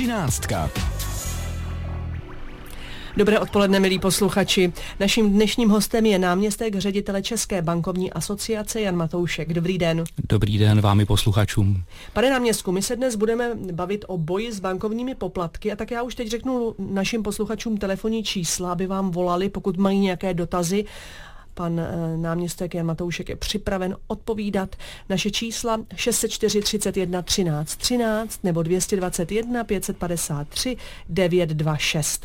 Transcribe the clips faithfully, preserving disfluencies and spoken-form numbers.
Třináctka. Dobré odpoledne, milí posluchači. Naším dnešním hostem je náměstek ředitele České bankovní asociace Jan Matoušek. Dobrý den. Dobrý den vám i posluchačům. Pane náměstku, my se dnes budeme bavit o boji s bankovními poplatky a tak já už teď řeknu našim posluchačům telefonní čísla, aby vám volali, pokud mají nějaké dotazy. Pan e, náměstek Jan Matoušek je připraven odpovídat. Naše čísla šest set čtyři třicet jedna třináct třináct nebo dvě stě dvacet jedna pět set padesát tři devět dva šest.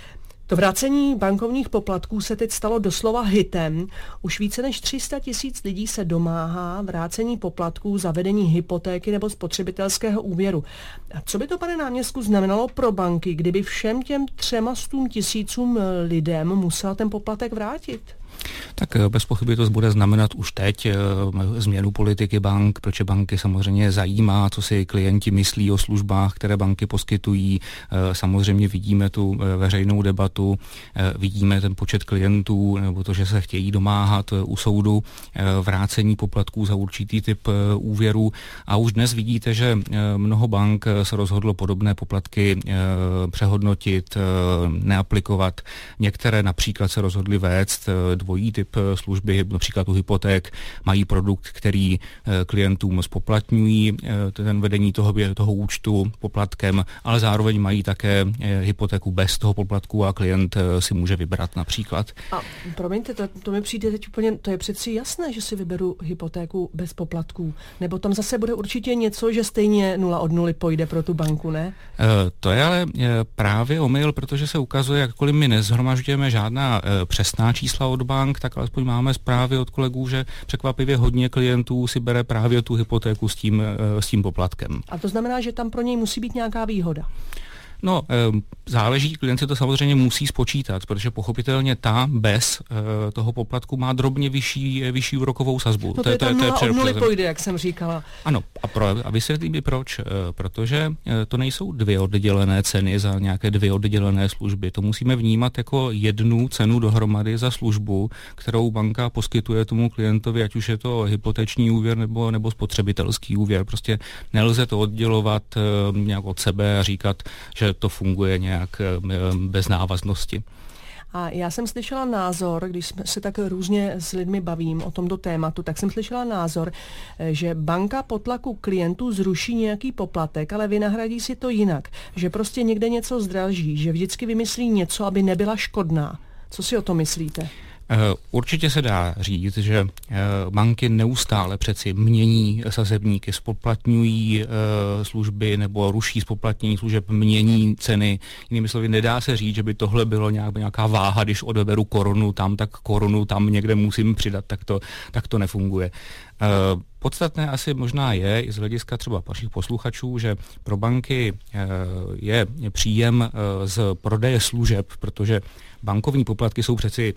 To vrácení bankovních poplatků se teď stalo doslova hitem. Už více než tři sta tisíc lidí se domáhá vrácení poplatků za vedení hypotéky nebo spotřebitelského úvěru. A co by to, pane náměstku, znamenalo pro banky, kdyby všem těm třema stům tisícům lidem musel ten poplatek vrátit? Tak bez pochyby to bude znamenat už teď změnu politiky bank, protože banky samozřejmě zajímá, co si klienti myslí o službách, které banky poskytují. Samozřejmě vidíme tu veřejnou debatu, vidíme ten počet klientů, nebo to, že se chtějí domáhat u soudu vrácení poplatků za určitý typ úvěru. A už dnes vidíte, že mnoho bank se rozhodlo podobné poplatky přehodnotit, neaplikovat. Některé například se rozhodly vést dvojí typ služby, například u hypoték, mají produkt, který klientům spoplatňují ten vedení toho, toho účtu poplatkem, ale zároveň mají také hypotéku bez toho poplatku a klient si může vybrat například. A promiňte, to, to mi přijde teď úplně, to je přeci jasné, že si vyberu hypotéku bez poplatků, nebo tam zase bude určitě něco, že stejně nula od nuly pojde pro tu banku, ne? To je ale právě omyl, protože se ukazuje, jakkoliv my nezhromažďujeme žádná přesná čísla od bank, tak alespoň máme zprávy od kolegů, že překvapivě hodně klientů si bere právě tu hypotéku s tím, s tím poplatkem. A to znamená, že tam pro něj musí být nějaká výhoda? No, záleží, klient si to samozřejmě musí spočítat, protože pochopitelně ta bez toho poplatku má drobně vyšší, vyšší úrokovou sazbu. No to, to je tam nula od nuly pojde, jak jsem říkala. Ano, a, pro, a vysvětlím mi proč. Protože to nejsou dvě oddělené ceny za nějaké dvě oddělené služby. To musíme vnímat jako jednu cenu dohromady za službu, kterou banka poskytuje tomu klientovi, ať už je to hypoteční úvěr nebo, nebo spotřebitelský úvěr. Prostě nelze to oddělovat nějak od sebe a říkat, že to funguje nějak bez návaznosti. A já jsem slyšela názor, když se tak různě s lidmi bavím o tomto tématu, tak jsem slyšela názor, že banka po tlaku klientů zruší nějaký poplatek, ale vynahradí si to jinak. Že prostě někde něco zdraží, že vždycky vymyslí něco, aby nebyla škodná. Co si o to myslíte? Určitě se dá říct, že banky neustále přeci mění sazebníky, spoplatňují služby nebo ruší spoplatnění služeb, mění ceny. Jinými slovy, nedá se říct, že by tohle bylo nějak, nějaká váha, když odeberu korunu tam, tak korunu tam někde musím přidat, tak to, tak to nefunguje. Podstatné asi možná je i z hlediska třeba vašich posluchačů, že pro banky je příjem z prodeje služeb, protože bankovní poplatky jsou přeci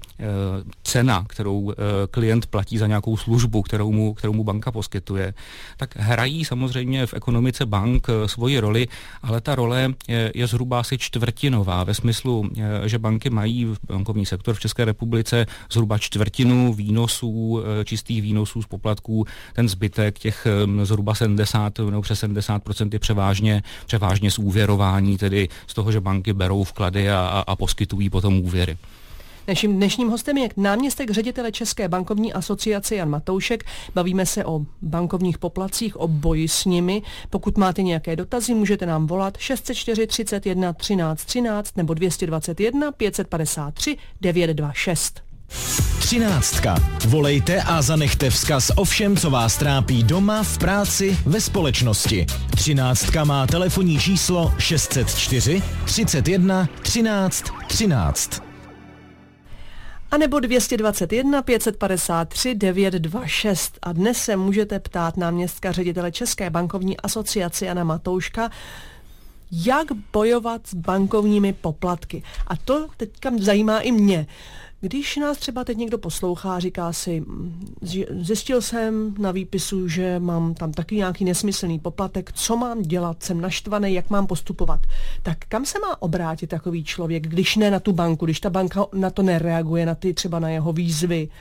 cena, kterou klient platí za nějakou službu, kterou mu, kterou mu banka poskytuje, tak hrají samozřejmě v ekonomice bank svoji roli, ale ta role je, je zhruba asi čtvrtinová ve smyslu, že banky mají bankovní sektor v České republice zhruba čtvrtinu výnosů, čistých výnosů z poplatků, ten zbytek těch zhruba sedmdesát nebo přes sedmdesát procent je převážně, převážně z úvěrování, tedy z toho, že banky berou vklady a, a, a poskytují potom úvěry. Naším dnešním hostem je náměstek ředitele České bankovní asociace Jan Matoušek. Bavíme se o bankovních poplatcích, o boji s nimi. Pokud máte nějaké dotazy, můžete nám volat šest set čtyři třicet jedna třináct třináct nebo dvě stě dvacet jedna pět set padesát tři devět dva šest. Třináctka. Volejte a zanechte vzkaz o všem, co vás trápí doma, v práci, ve společnosti. Třináctka má telefonní číslo šest set čtyři třicet jedna třináct třináct. A nebo dvě stě dvacet jedna pět set padesát tři devět dva šest. A dnes se můžete ptát náměstka ředitele České bankovní asociace Jana Matouška, jak bojovat s bankovními poplatky. A to teďka zajímá i mě. Když nás třeba teď někdo poslouchá, říká si, zjistil jsem na výpisu, že mám tam taky nějaký nesmyslný poplatek, co mám dělat, jsem naštvaný, jak mám postupovat. Tak kam se má obrátit takový člověk, když ne na tu banku, když ta banka na to nereaguje, na ty třeba na jeho výzvy? Hmm.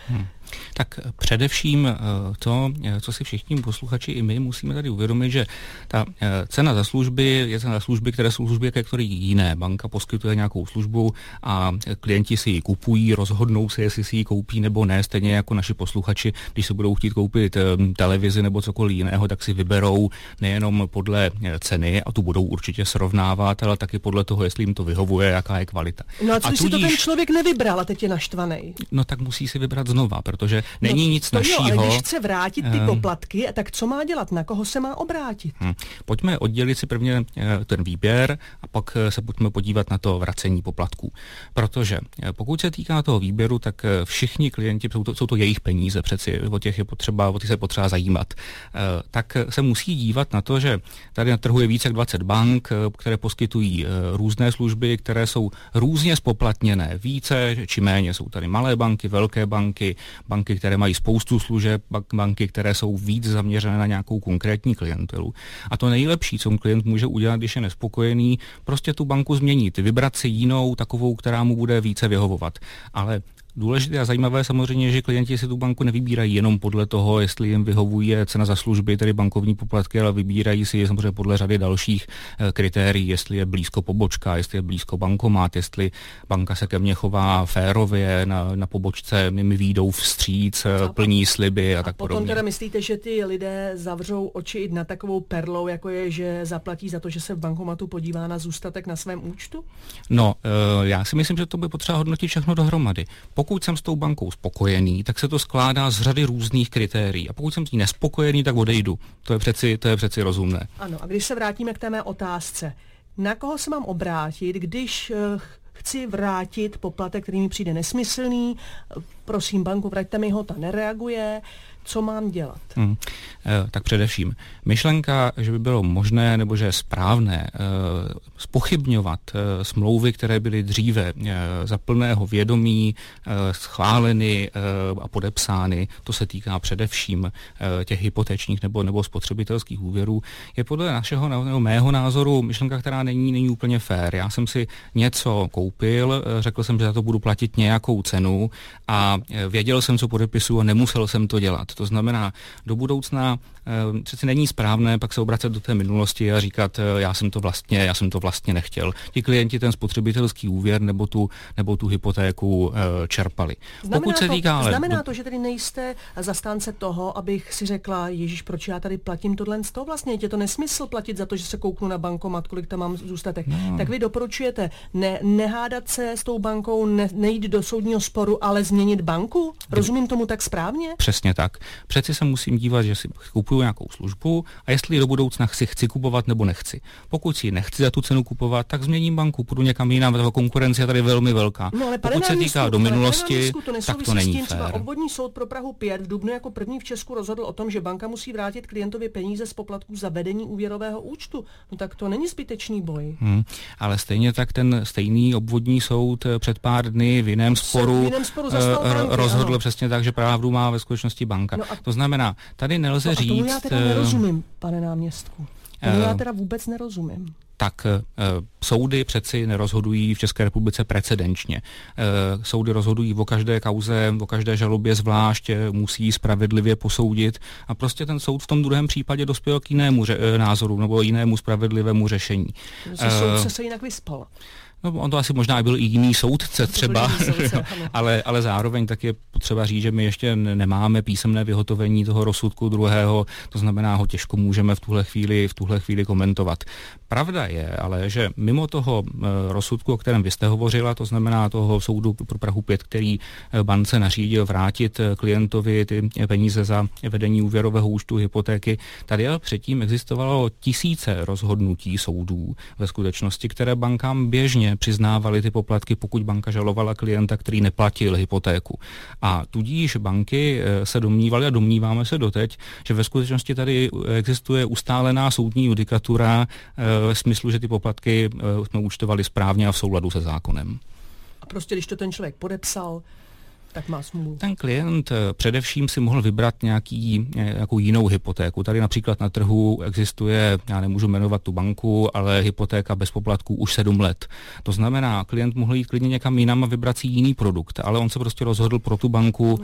Tak především to, co si všichni posluchači i my musíme tady uvědomit, že ta cena za služby je cena za služby, které jsou služby jaké které jiné. Banka poskytuje nějakou službu a klienti si ji kupují, rozhodnou se, jestli si ji koupí nebo ne, stejně jako naši posluchači, když se budou chtít koupit televizi nebo cokoliv jiného, tak si vyberou nejenom podle ceny a tu budou určitě srovnávat, ale taky podle toho, jestli jim to vyhovuje, jaká je kvalita. No a co a když tudíž... si to ten člověk nevybral a teď je naštvaný? No tak musí si vybrat znova, protože není no, nic našího. Jo, ale když chce vrátit ty poplatky, tak co má dělat? Na koho se má obrátit? Hmm. Pojďme oddělit si prvně ten výběr a pak se pojďme podívat na to vracení poplatků. Protože pokud se týká toho výběru, tak všichni klienti, jsou to, jsou to jejich peníze, přeci o těch je potřeba, o těch se potřeba zajímat. Tak se musí dívat na to, že tady na trhu je více jak dvacet bank, které poskytují různé služby, které jsou různě spoplatněné. Více či méně jsou tady malé banky, velké banky, banky, které mají spoustu služeb, banky, které jsou víc zaměřené na nějakou konkrétní klientelu. A to nejlepší, co klient může udělat, když je nespokojený, prostě tu banku změnit, vybrat si jinou, takovou, která mu bude více vyhovovat. Ale důležité a zajímavé samozřejmě je, že klienti si tu banku nevybírají jenom podle toho, jestli jim vyhovuje cena za služby, tedy bankovní poplatky, ale vybírají si je samozřejmě podle řady dalších e, kritérií, jestli je blízko pobočka, jestli je blízko bankomat, jestli banka se ke mně chová férově, na, na pobočce mi výjdou vstříc, a plní sliby a, a tak potom podobně. Teda myslíte, že ty lidé zavřou oči i na takovou perlou, jako je, že zaplatí za to, že se v bankomatu podívá na zůstatek na svém účtu? No, e, já si myslím, že to by potřeba hodnotit všechno dohromady. Pokud jsem s tou bankou spokojený, tak se to skládá z řady různých kritérií. A pokud jsem s ní nespokojený, tak odejdu. To je přeci, to je přeci rozumné. Ano, a když se vrátíme k té mé otázce, na koho se mám obrátit, když uh, chci vrátit poplatek, který mi přijde nesmyslný, prosím banku, vraťte mi ho, ta nereaguje, co mám dělat? Hmm. E, tak především myšlenka, že by bylo možné nebo že je správné e, zpochybňovat e, smlouvy, které byly dříve e, za plného vědomí e, schváleny e, a podepsány, to se týká především e, těch hypotečních nebo, nebo spotřebitelských úvěrů, je podle našeho nebo mého názoru myšlenka, která není, není úplně fér. Já jsem si něco koupil, e, řekl jsem, že za to budu platit nějakou cenu a e, věděl jsem, co podepisu a nemusel jsem to dělat. To znamená, do budoucna e, přeci není správné pak se obracet do té minulosti a říkat, e, já jsem to vlastně, já jsem to vlastně nechtěl. Ti klienti ten spotřebitelský úvěr nebo tu, nebo tu hypotéku e, čerpali. Znamená, Pokud se to, týká, ale, znamená to, že tedy nejste zastánce toho, abych si řekla, Ježíš, proč já tady platím tohle z toho vlastně? Je to nesmysl platit za to, že se kouknu na bankomat, kolik tam mám zůstatek. No. Tak vy doporučujete ne, nehádat se s tou bankou, ne, nejít do soudního sporu, ale změnit banku? Rozumím tomu tak správně? Přesně tak. Přeci se musím dívat, že si kupuju nějakou službu a jestli do budoucna si chci kupovat nebo nechci. Pokud si nechci za tu cenu kupovat, tak změním banku, půjdu někam jinam, ta konkurence je tady velmi velká. No, ale pokud se týká do minulosti, to tak to není fér. Třeba obvodní soud pro Prahu pět v dubnu jako první v Česku rozhodl o tom, že banka musí vrátit klientovi peníze z poplatků za vedení úvěrového účtu. No tak to není zbytečný boj. Hmm, ale stejně tak ten stejný obvodní soud před pár dny v jiném sporu, v jiném sporu uh, banky, rozhodl ano. Přesně tak, že pravdu má ve skutečnosti banka. No a to znamená, tady nelze no říct... A tomu já teda nerozumím, pane náměstku. Tomu uh, já teda vůbec nerozumím. Tak e, soudy přeci nerozhodují v České republice precedenčně. E, soudy rozhodují o každé kauze, o každé žalobě zvlášť, e, musí spravedlivě posoudit a prostě ten soud v tom druhém případě dospěl k jinému ře- názoru nebo jinému spravedlivému řešení. Se e, soudce se jinak vyspal. No, on to asi možná byl i jiný soudce třeba, soudce, ale, ale zároveň tak je potřeba říct, že my ještě nemáme písemné vyhotovení toho rozsudku druhého, to znamená, ho těžko můžeme v tuhle chvíli, v tuhle chvíli komentovat. Pravda je ale, že mimo toho rozsudku, o kterém vy jste hovořila, to znamená toho soudu pro Prahu pět, který bance nařídil vrátit klientovi ty peníze za vedení úvěrového účtu hypotéky, tady ale předtím existovalo tisíce rozhodnutí soudů ve skutečnosti, které bankám běžně přiznávali ty poplatky, pokud banka žalovala klienta, který neplatil hypotéku. A tudíž banky se domnívaly a domníváme se doteď, že ve skutečnosti tady existuje ustálená soudní judikatura ve smyslu, že ty poplatky jsme účtovali správně a v souladu se zákonem. A prostě, když to ten člověk podepsal, tak má smůlu. Ten klient především si mohl vybrat nějaký, nějakou jinou hypotéku. Tady například na trhu existuje, já nemůžu jmenovat tu banku, ale hypotéka bez poplatků už sedm let. To znamená, klient mohl jít klidně někam jinam a vybrat si jiný produkt, ale on se prostě rozhodl pro tu banku,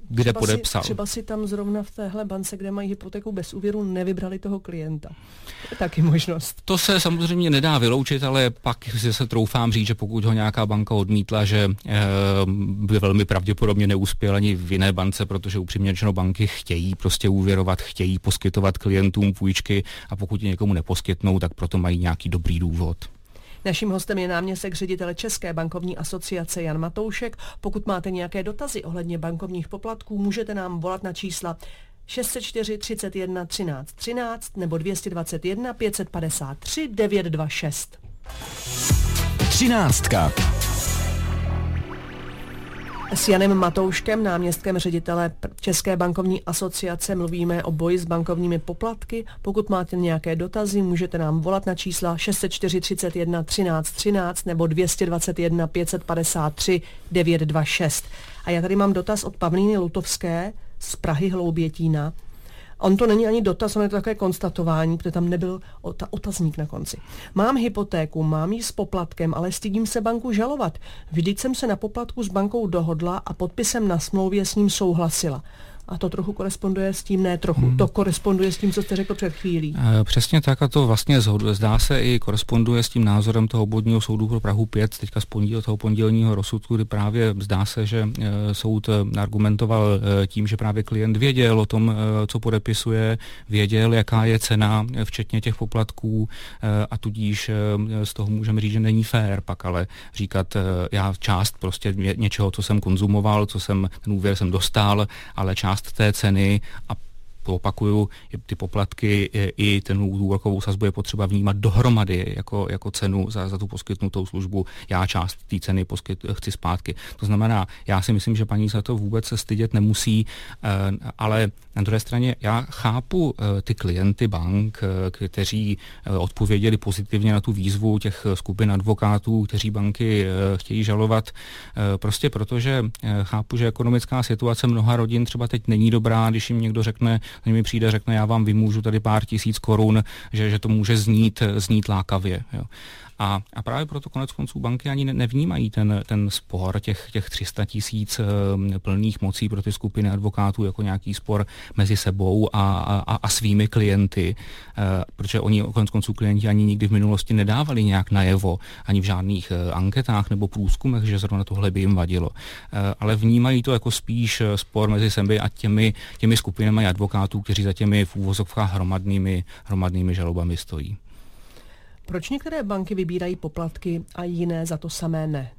kde třeba podepsal. Si, třeba si tam zrovna v téhle bance, kde mají hypotéku bez úvěru, nevybrali toho klienta. Je taky možnost. To se samozřejmě nedá vyloučit, ale pak se troufám říct, že pokud ho nějaká banka odmítla, že e, by velmi pravděpodobně neuspěl ani v jiné bance, protože upřímně řečeno banky chtějí prostě úvěrovat, chtějí poskytovat klientům půjčky a pokud je někomu neposkytnou, tak proto mají nějaký dobrý důvod. Naším hostem je náměstek ředitele České bankovní asociace Jan Matoušek. Pokud máte nějaké dotazy ohledně bankovních poplatků, můžete nám volat na čísla šest set čtyři třicet jedna třináct třináct nebo dvě stě dvacet jedna pět set padesát tři devět dva šest. Třináctka. S Janem Matouškem, náměstkem ředitele České bankovní asociace, mluvíme o boji s bankovními poplatky. Pokud máte nějaké dotazy, můžete nám volat na čísla šest set čtyři třicet jedna třináct třináct nebo dvě stě dvacet jedna pět set padesát tři devět dva šest. A já tady mám dotaz od Pavlíny Lutovské z Prahy Hloubětína. On to není ani dotaz, on je to takové konstatování, protože tam nebyl otazník na konci. Mám hypotéku, mám ji s poplatkem, ale stydím se banku žalovat. Vždyť jsem se na poplatku s bankou dohodla a podpisem na smlouvě s ním souhlasila. A to trochu koresponduje s tím, ne trochu, hmm. to koresponduje s tím, co jste řekl před chvílí. E, přesně tak a to vlastně zhoduje. Zdá se i koresponduje s tím názorem toho obvodního soudu pro Prahu pět, teďka z ponděl, toho pondělního rozsudku, kdy právě zdá se, že e, soud argumentoval e, tím, že právě klient věděl o tom, e, co podepisuje, věděl, jaká je cena, e, včetně těch poplatků e, a tudíž e, z toho můžeme říct, že není fér pak, ale říkat, e, já část prostě ně, něčeho, co jsem konzumoval, co jsem, ten úvěr jsem dostal, ale část té ceny a opakuju, ty poplatky i ten úrokovou sazbu je potřeba vnímat dohromady jako, jako cenu za, za tu poskytnutou službu. Já část té ceny poskyt, chci zpátky. To znamená, já si myslím, že paní za to vůbec se stydět nemusí, ale na druhé straně já chápu ty klienty bank, kteří odpověděli pozitivně na tu výzvu těch skupin advokátů, kteří banky chtějí žalovat, prostě protože chápu, že ekonomická situace mnoha rodin třeba teď není dobrá, když jim někdo řekne, mi přijde, řekne, já vám vymůžu tady pár tisíc korun, že, že to může znít, znít lákavě. Jo. A, a právě proto konec konců banky ani nevnímají ten, ten spor těch, těch tři sta tisíc e, plných mocí pro ty skupiny advokátů jako nějaký spor mezi sebou a, a, a svými klienty, e, protože oni konec konců klienti ani nikdy v minulosti nedávali nějak najevo, ani v žádných e, anketách nebo průzkumech, že zrovna tohle by jim vadilo. E, ale vnímají to jako spíš spor mezi sebou a těmi, těmi skupinami advokátů, kteří za těmi v úvozovkách hromadnými, hromadnými žalobami stojí. Proč některé banky vybírají poplatky a jiné za to samé ne?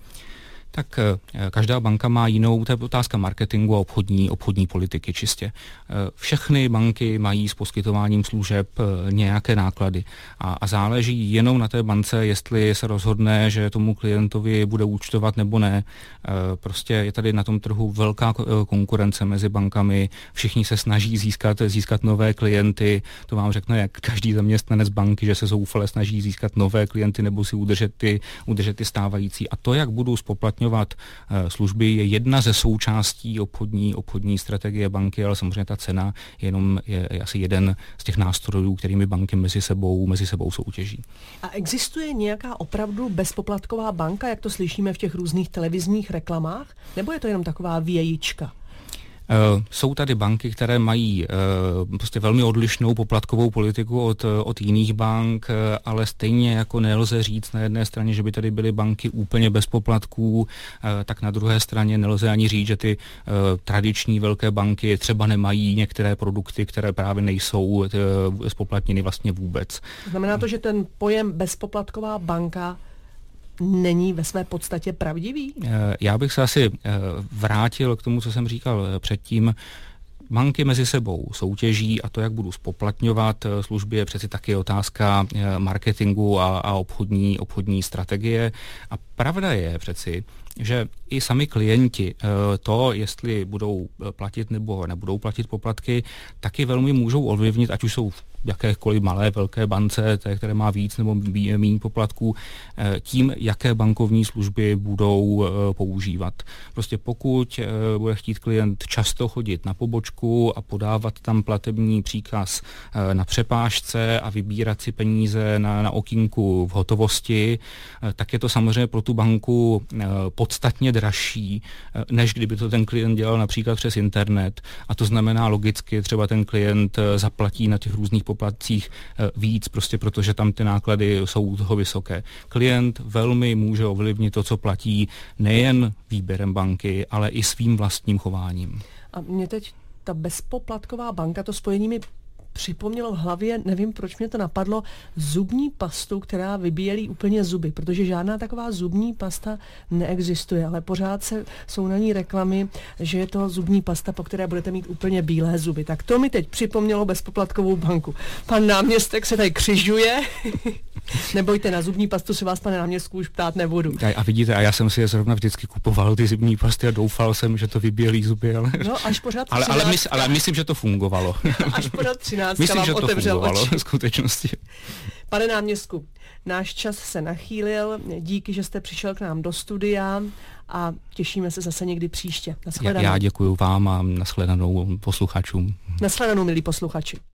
Tak každá banka má jinou, to je otázka marketingu a obchodní, obchodní politiky čistě. Všechny banky mají s poskytováním služeb nějaké náklady a, a záleží jenom na té bance, jestli se rozhodne, že tomu klientovi bude účtovat nebo ne. Prostě je tady na tom trhu velká konkurence mezi bankami, všichni se snaží získat, získat nové klienty, to vám řekne jak každý zaměstnanec banky, že se zoufale snaží získat nové klienty nebo si udržet ty, udržet ty stávající. A to, jak budou spoplatňovat služby, je jedna ze součástí obchodní, obchodní strategie banky, ale samozřejmě ta cena je jenom je, je asi jeden z těch nástrojů, kterými banky mezi sebou, mezi sebou soutěží. A existuje nějaká opravdu bezpoplatková banka, jak to slyšíme v těch různých televizních reklamách? Nebo je to jenom taková vějička? Uh, jsou tady banky, které mají uh, prostě velmi odlišnou poplatkovou politiku od, od jiných bank, uh, ale stejně jako nelze říct na jedné straně, že by tady byly banky úplně bez poplatků, uh, tak na druhé straně nelze ani říct, že ty uh, tradiční velké banky třeba nemají některé produkty, které právě nejsou uh, spoplatněny vlastně vůbec. Znamená to, že ten pojem bezpoplatková banka není ve své podstatě pravdivý? Já bych se asi vrátil k tomu, co jsem říkal předtím. Banky mezi sebou soutěží a to, jak budu spoplatňovat služby, je přeci taky otázka marketingu a, a obchodní, obchodní strategie. A pravda je přeci, že i sami klienti to, jestli budou platit nebo nebudou platit poplatky, taky velmi můžou ovlivnit, ať už jsou v jakékoliv malé, velké bance, té, které má víc nebo méně poplatků, tím, jaké bankovní služby budou používat. Prostě pokud bude chtít klient často chodit na pobočku a podávat tam platební příkaz na přepážce a vybírat si peníze na, na okýnku v hotovosti, tak je to samozřejmě pro tu banku podstatně dražší, než kdyby to ten klient dělal například přes internet. A to znamená logicky, třeba ten klient zaplatí na těch různých poplatcích víc, prostě protože tam ty náklady jsou toho vysoké. Klient velmi může ovlivnit to, co platí, nejen výběrem banky, ale i svým vlastním chováním. A mě teď ta bezpoplatková banka, to spojení mi připomnělo v hlavě, nevím, proč mě to napadlo, zubní pastu, která vybíjelí úplně zuby, protože žádná taková zubní pasta neexistuje, ale pořád se, jsou na ní reklamy, že je to zubní pasta, po které budete mít úplně bílé zuby. Tak to mi teď připomnělo bezpoplatkovou banku. Pan náměstek se tady křižuje. Nebojte, na zubní pastu se vás, pane náměstku, už ptát nebudu. A, a vidíte, a já jsem si je zrovna vždycky kupoval, ty zubní pasty, a doufal jsem, že to vybělí zuby, ale... No, až pořád ale, ale, mys, ale myslím, že to fungovalo. Až pořád třináctka myslím, vám že to otevřel fungovalo oči. v skutečnosti. Pane náměstku, náš čas se nachýlil, díky, že jste přišel k nám do studia a těšíme se zase někdy příště. Já, já děkuji vám a nashledanou posluchačům. Nashledanou, milí posluchači.